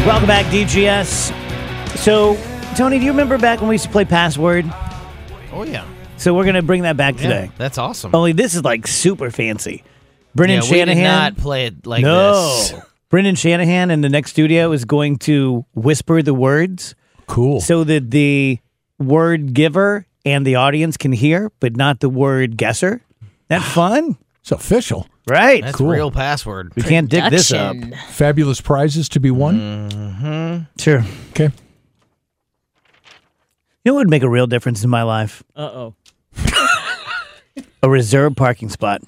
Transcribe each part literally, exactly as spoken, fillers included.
Welcome back, D G S. So, Tony, do you remember back when we used to play Password? Oh, yeah. So we're going to bring that back Yeah, today. that's awesome. Only this is like super fancy. Brendan yeah, Shanahan. we did not play it like no. this. Brendan Shanahan in the next studio is going to whisper the words. Cool. So that the word giver and the audience can hear, but not the word guesser. That fun? It's official. Right. That's Cool. real password. We can't dig this up. Production. Fabulous prizes to be won. Mm-hmm. Sure. Okay. You know what would make a real difference in my life? Uh-oh. A reserved parking spot.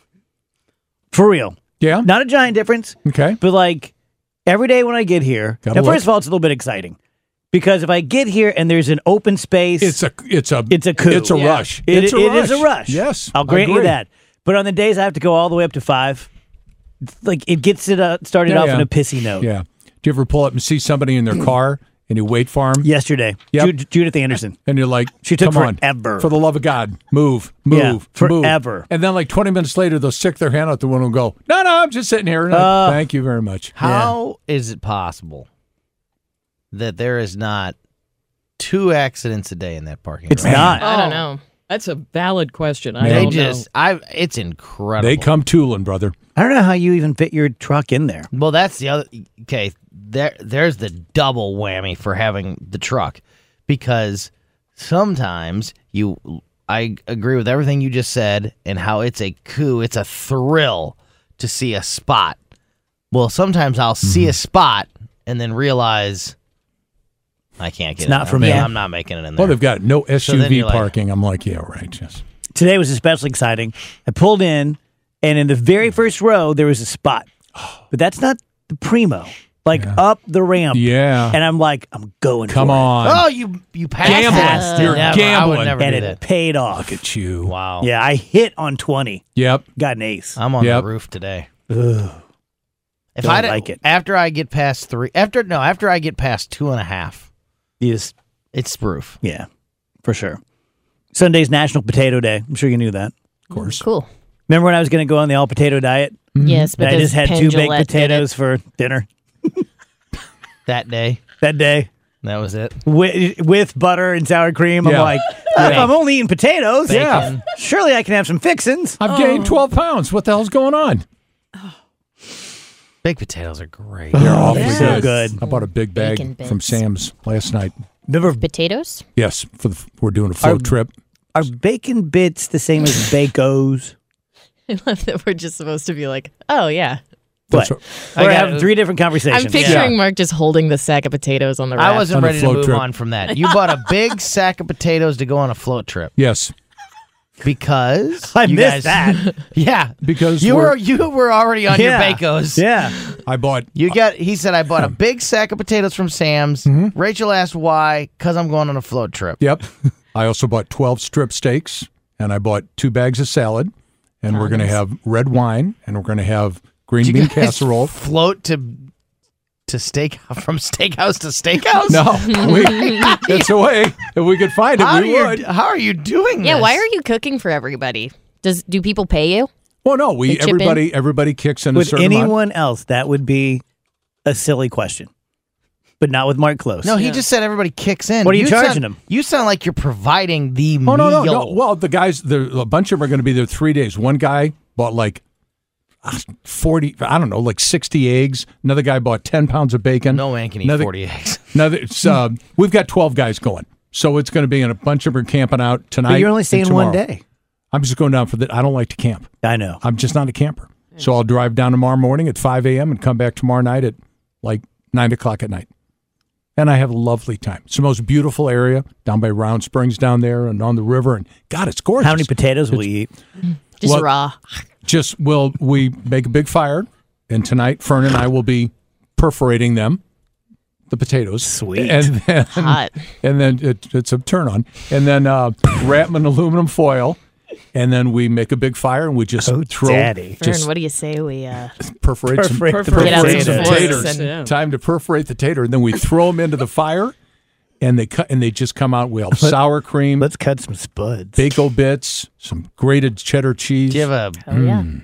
For real. Yeah. Not a giant difference, Okay. but like every day when I get here, Gotta now look. first of all, it's a little bit exciting because if I get here and there's an open space, It's a it's a it's a coup. It's a Yeah. rush. It, it's a it rush. is a rush. Yes. I'll grant you agree. that. But on the days I have to go all the way up to five, it's like it gets it uh, started Yeah, off yeah. in a pissy note. Yeah. Do you ever pull up and see somebody in their car and you wait for them Yesterday, Yep. Ju- Judith Anderson. and you're like, She took come forever. on, for the love of God, move, move, Yeah, move. forever. And then like twenty minutes later, they'll stick their hand out the window and go, no, no, I'm just sitting here. And I- Uh, Thank you very much. How is it possible that there is not two accidents a day in that parking It's garage? not. I don't know. That's a valid question. I Man. They don't just, I. It's incredible. They come tooling, brother. I don't know how you even fit your truck in there. Well, that's the other. Okay, there, there's the double whammy for having the truck, because sometimes you. I agree with everything you just said and how it's a coup. It's a thrill to see a spot. Well, sometimes I'll see a spot and then realize I can't get. It's in not there. for me. I'm not making it in there. Well, they've got no S U then V you're like- parking. I'm like, yeah, right. Yes. Today was especially exciting. I pulled in, and in the very first row, there was a spot. But that's not the primo. Like up the ramp. Yeah. And I'm like, I'm going Come for it. on. Oh, you you passed Gambling. it. You're Never. I gambling. would never And do it that. paid off. Look at you. Wow. Yeah, I hit on twenty. Yep. Got an ace. I'm on Yep. the roof today. Ugh. If Don't I d- like it. after I get past three, after no, after I get past two and a half, You just, it's proof. yeah, for sure. Sunday's National Potato Day. I'm sure you knew that. Of course. Cool. Remember when I was going to go on the all potato diet? Yes, but And I just had two baked potatoes for dinner That day, that day that was it. with, with butter and sour cream. I'm Yeah. like, if I'm only eating potatoes, Yeah. surely I can have some fixins. I've gained twelve pounds. What the hell's going on? Baked potatoes are great. They're awfully they're so good. good. I bought a big bag Bacon bits. from Sam's last night. Remember, Potatoes? Yes, for the, we're doing a float Are- trip. are bacon bits the same as Bacos? I love that we're just supposed to be like, oh, yeah. That's What? what- We're I got having it. three different conversations. I'm picturing Yeah. Mark just holding the sack of potatoes on the rack. I wasn't On a ready to float move trip. on from that. You bought a big sack of potatoes to go on a float trip Yes, because I you missed guys, that. Yeah, because you we're- were you were already on yeah. your Bacos. Yeah. I bought. You got. He said I bought a big sack of potatoes from Sam's. Mm-hmm. Rachel asked why, because I'm going on a float trip. Yep. I also bought twelve strip steaks, and I bought two bags of salad, and we're going to have red wine, and we're going to have green You bean guys casserole. Float to to steak from steakhouse to steakhouse. No, we, it's a way. If we could find it, How, we do you, would. how are you doing Yeah, this? why are you cooking for everybody? Does Do people pay you? Well, no, we They chip in? everybody everybody kicks in a With certain amount. anyone else, that would be a silly question. But not with Mark Close. No, he just said everybody kicks in. What are you charging sound, him? You sound like you're providing the Oh meal. no, no, no. Well, the guys, there, a bunch of them are going to be there three days. One guy bought like ah, forty, I don't know, like sixty eggs. Another guy bought ten pounds of bacon. No man can eat Another- forty eggs. Another, it's, uh, we've got twelve guys going, so it's going to be in a bunch of them camping out tonight. But you're only and staying one tomorrow. day. I'm just going down for the. I don't like to camp. I know. I'm just not a camper. So I'll drive down tomorrow morning at five a.m. and come back tomorrow night at like nine o'clock at night. And I have a lovely time. It's the most beautiful area down by Round Springs down there and on the river. And God, it's gorgeous. How many potatoes will you eat? Just Well- raw. Just will we make a big fire, and tonight Fern and I will be perforating them, the potatoes. Sweet. And then, Hot. and then it, it's a turn on. And then uh, wrap them in aluminum foil. And then we make a big fire and we just Oh, throw, daddy. Fern, just what do you say we uh, perforate, some, Perforate the Get out perforate some some forks taters. and- Time to perforate the tater. And then we throw them into the fire, and they cut and they just come out. We have sour cream, Let's cut some spuds. bacon bits, some grated cheddar cheese. Do you have a Oh, yeah.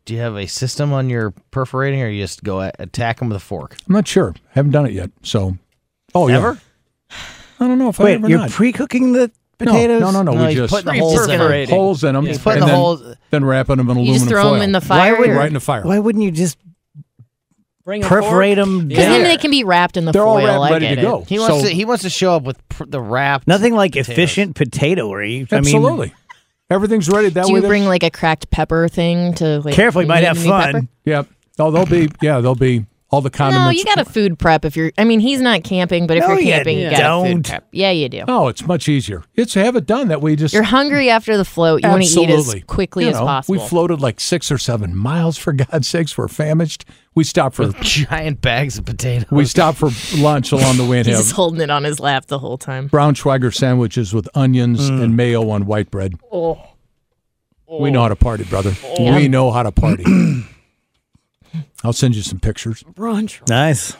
do you have a system on your perforating, or you just go at, attack them with a fork? I'm not sure. Haven't done it yet. So, oh Ever? yeah. I don't know if I Wait, ever you're not. pre-cooking the potatoes? No, no, no. no. No, we he's just putting the holes in them. holes in them. He's putting and the then, holes- Then wrapping them in aluminum You just throw foil. them in the fire. would- or- right in the fire. Why wouldn't you just Bring a perforate fork. them Because down? then they can be wrapped in the They're all foil. wrapped, I ready get to it. go. He wants So- to. He wants to show up with pr- the wrap. Nothing like potatoes. efficient potatoey. I mean, Absolutely. Everything's ready. That Do way you they're- bring like a cracked pepper thing to like? careful, you might knead have any fun. pepper? Yeah. Oh, they'll be. Yeah, they'll be all the condiments. No, you got to food prep if you're. I mean, he's not camping, but if No, you're you camping, you got to food don't. prep. Yeah, you do. Oh, it's much easier. It's have it done. That way, you just You're hungry after the float. You want to eat absolutely as quickly You as know, possible. We floated like six or seven miles. For God's sakes, we're famished. We stopped for giant bags of potatoes. we stopped for lunch along the way and He's have just holding it on his lap the whole time. Braunschweiger sandwiches with onions and mayo on white bread. Oh. We know how to party, brother. Yeah. We know how to party. I'll send you some pictures. Brunch. Nice.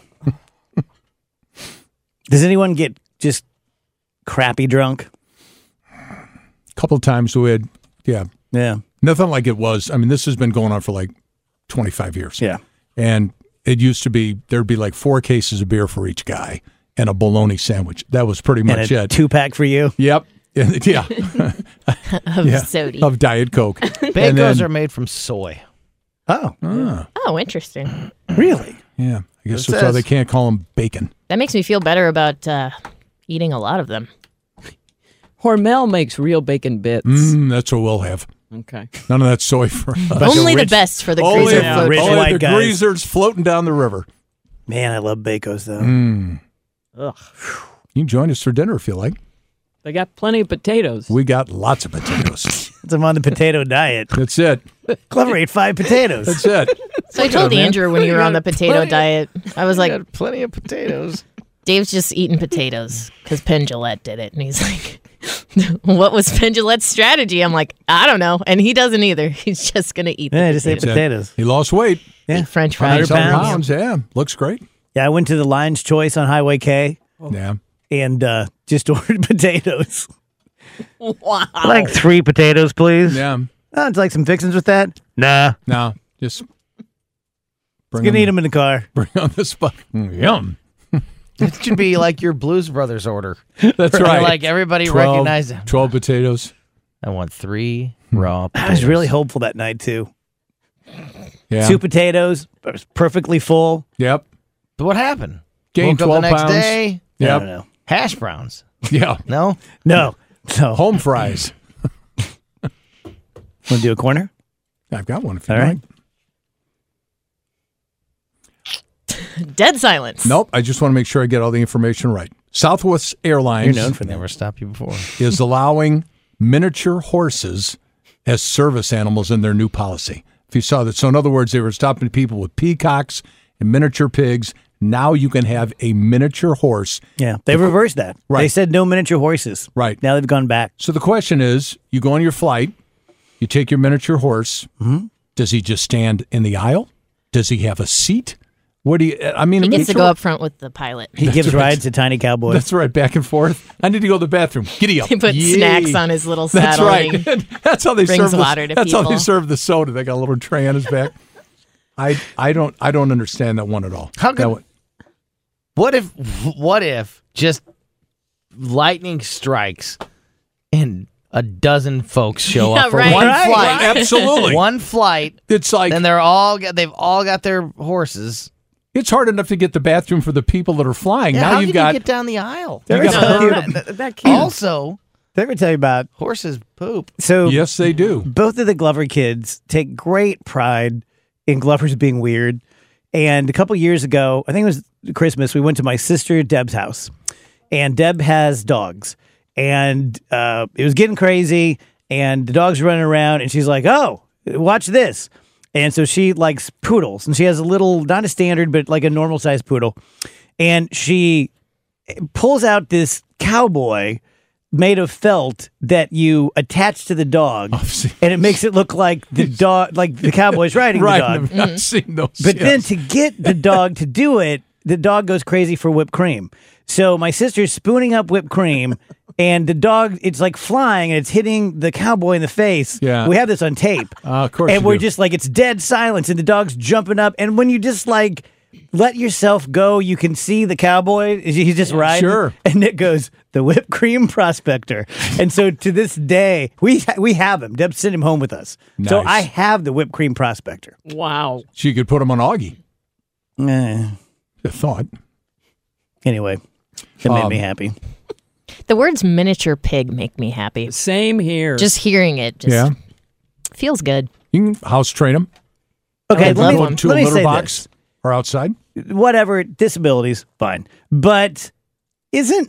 Does anyone get just crappy drunk? A couple of times we had, yeah, Yeah. nothing like it was. I mean, this has been going on for like twenty-five years. Yeah. And it used to be, there'd be like four cases of beer for each guy and a bologna sandwich. That was pretty And much a it. two pack for you. Yep. yeah. Of yeah. sody. Of Diet Coke. Bagels And then- are made from soy. Oh, Ah, Oh, interesting. really? yeah. I guess It that's why says- they can't call them bacon. That makes me feel better about uh, eating a lot of them. Hormel makes real bacon bits. Mm, that's what we'll have. Okay. None of that soy for us. Only the rich- best for the Only, greaser yeah, float. rich only white the guys. greasers floating down the river. Man, I love Bacos, though. Mm. Ugh. You can join us for dinner if you like. They got plenty of potatoes. We got lots of potatoes. I'm on the potato diet. That's it. Clever ate five potatoes. That's it. So I told man. Andrew when you were on the potato plenty- diet, I was We like, got plenty of potatoes. Dave's just eating potatoes because Penn Jillette did it. And he's like, what was Penn Gillette's strategy? I'm like, I don't know. And he doesn't either. He's just going to eat the Yeah, I just ate That's it. potatoes. He lost weight. Yeah. eat French one hundred fries. Some pounds. pounds. Yeah. Looks great. Yeah, I went to the Lion's Choice on Highway K Yeah. and uh, just ordered potatoes. Wow. Like three potatoes, please. Yeah. Oh, it's like some fixings with that. Nah, No, just bring gonna on, eat them in the car. bring on the spot. Mm, yum. It should be like your Blues Brothers order. That's right. Like everybody twelve, recognizes. twelve potatoes. I want three raw potatoes. I was really hopeful that night too. Yeah. Two potatoes, it was perfectly full. Yep. But what happened? Gained Woke up twelve the next pounds. day. I Yep. don't know. Hash browns. Yeah. No? No, no. Home fries. Want to do a corner? I've got one if you All like. right. Dead silence. Nope. I just want to make sure I get all the information right. Southwest Airlines You're known for that. Never stopped you before. is allowing miniature horses as service animals in their new policy. If you saw that. So in other words, they were stopping people with peacocks and miniature pigs. Now you can have a miniature horse. Yeah, they reversed that. They Right. said no miniature horses. Right. Now they've gone back. So the question is, you go on your flight, you take your miniature horse. Mm-hmm. Does he just stand in the aisle? Does he have a seat? What do you, I mean, He a gets to miniature- go up front with the pilot. He gives right. rides to tiny cowboys. That's right, back and forth. I need to go to the bathroom. Giddy up. He puts Yay. snacks on his little That's saddle. right. and he- that's how they brings serve the, water to That's how they people. serve the soda. They got a little tray on his back. I I don't I don't understand that one at all. How That could- one- What if, what if just lightning strikes and a dozen folks show Yeah, up for right. one Right, flight? Absolutely. One flight. It's like And they're all got, they've all got their horses. it's hard enough to get the bathroom for the people that are flying. Yeah, now how you've can got you get down the aisle? you got No, a herd no, of- that, that can't. Also, Did I ever tell you about? horses poop. So yes, they do. both of the Glover kids take great pride in Glover's being weird. And a couple years ago, I think it was Christmas, we went to my sister Deb's house. And Deb has dogs. And uh, it was getting crazy. And the dogs were running around. And she's like, oh, watch this. And so she likes poodles. And she has a little, not a standard, but like a normal sized poodle. And she pulls out this cowboy made of felt that you attach to the dog, seen and it makes it look like the dog, like the cowboy's riding Right. the dog. I've not seen those. But then yes. to get the dog to do it, the dog goes crazy for whipped cream. So my sister's spooning up whipped cream, and the dog, it's like flying, and it's hitting the cowboy in the face. Yeah. We have this on tape. Uh, of course And you we're do. just like, it's dead silence, and the dog's jumping up. And when you just like let yourself go, you can see the cowboy. He's just riding. sure. And Nick goes, the whipped cream prospector. And so to this day, we we have him. Deb sent him home with us. So Nice. I have the whipped cream prospector. Wow. So you could put him on Augie. Eh. I thought. Anyway, it made Um, me happy. The words miniature pig make me happy. Same here. Just hearing it just Yeah. feels good. You can house train them. Okay, would let love me, one. To let a me litter say box or outside. this. Whatever, disabilities, fine. But isn't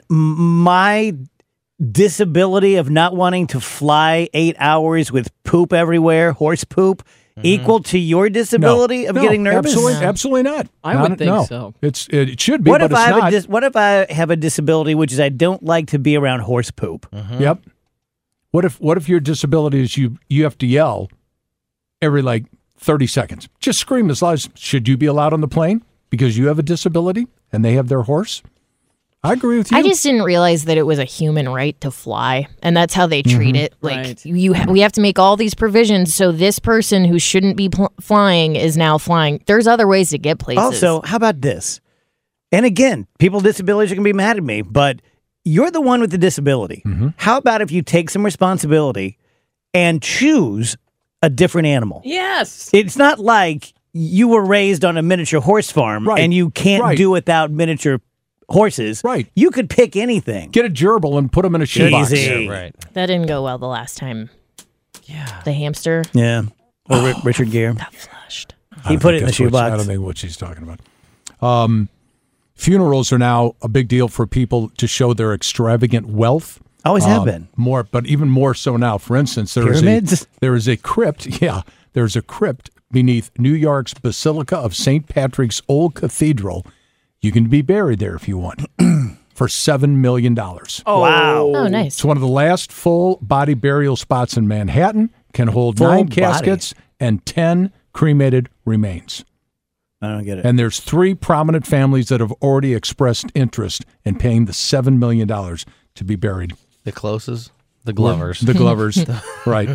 my disability of not wanting to fly eight hours with poop everywhere, horse poop, equal to your disability of No, getting nervous? Absolutely, No. absolutely not. I Not- would think no. so. It's it, it should be, What but if it's I have not. a dis- what if I have a disability which is I don't like to be around horse poop? Yep. What if what if your disability is you you have to yell every like thirty seconds? Just scream as loud as should you be allowed on the plane because you have a disability and they have their horse? I agree with you. I just didn't realize that it was a human right to fly, and that's how they treat it. Like Right. you, ha- we have to make all these provisions so this person who shouldn't be pl- flying is now flying. There's other ways to get places. Also, how about this? And again, people with disabilities are going to be mad at me, but you're the one with the disability. How about if you take some responsibility and choose a different animal? Yes. It's not like you were raised on a miniature horse farm Right. and you can't Right. do without miniature horses. Right. You could pick anything. Get a gerbil and put them in a shoebox. Easy. Yeah, right. that didn't go well the last time. Yeah. The hamster Yeah. Or Ri- Richard Gere. got flushed. I He don't put it think in the that's what- shoebox. I don't think what she's talking about. Um, funerals are now a big deal for people to show their extravagant wealth. Always have Um, been. More, but even more so now. For instance, there is Pyramids? a there is a crypt. Yeah, there's a crypt beneath New York's Basilica of Saint Patrick's Old Cathedral. You can be buried there if you want for seven million dollars. Wow. Oh, nice. It's one of the last full body burial spots in Manhattan. Can hold Full nine body. caskets and ten cremated remains. I don't get it. And there's three prominent families that have already expressed interest in paying the seven million dollars to be buried. The closest, the Glovers. The Glovers, right?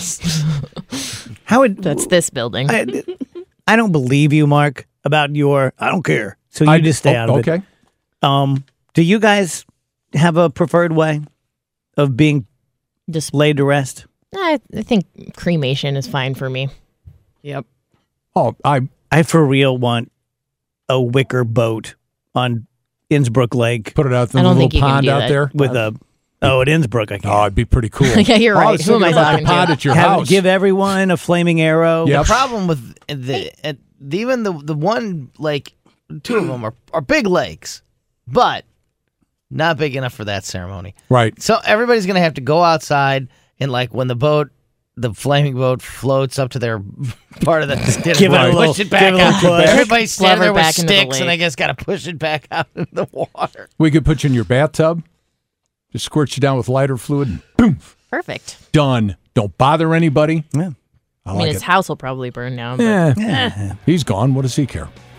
How would That's this building. I, I don't believe you, Mark, about your I don't care. So you I- just stay oh, out of it. Okay. Um, do you guys have a preferred way of being Just, laid to rest? I, I think cremation is fine for me. Yep. Oh, I I for real want a wicker boat on Innsbruck Lake put it out in I the don't little think you can pond do out that. there. with a oh at Innsbruck I Oh, can't. it'd be pretty cool. Yeah, you're Oh, I right. was Who am thinking I about talking the pond to? at your Have- house. give everyone a flaming arrow. Yep. The problem with the, uh, the even the the one like two of them are, are big lakes, but not big enough for that ceremony. Right. So everybody's gonna have to go outside and like when the boat, the flaming boat floats up to their part of the Give it a push little- it back give it a out. little push. Everybody's standing Blubber there with back into the sticks, and I lake. guess got to push it back out in the water. We could put you in your bathtub, just squirt you down with lighter fluid, and boom, Perfect. done. Don't bother anybody. Yeah. I I mean, like his it. house will probably burn down. But Eh, he's gone. What does he care?